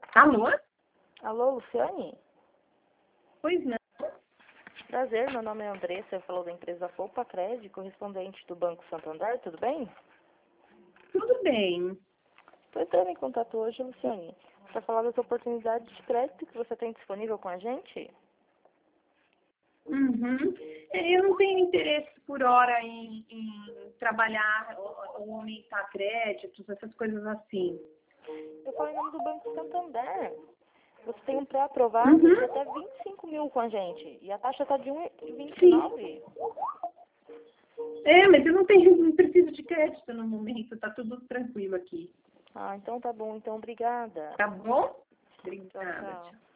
Alô? Alô, Luciane? Pois não. Prazer, meu nome é Andressa, eu falo da empresa Poupa Crédito, correspondente do Banco Santander, tudo bem? Tudo bem. Estou entrando em contato hoje, Luciane, para falar das oportunidades de crédito que você tem disponível com a gente. Uhum. Eu não tenho interesse por hora em trabalhar ou aumentar créditos, essas coisas assim. Eu falo em nome do Banco Santander. Você tem um pré-aprovado Uhum. de até 25 mil com a gente, e a taxa está de Sim. 1,29. Mas eu não preciso de crédito no momento, tá tudo tranquilo aqui. Ah, então tá bom, então obrigada. Tá bom? Tchau, Obrigada. tchau. Tchau.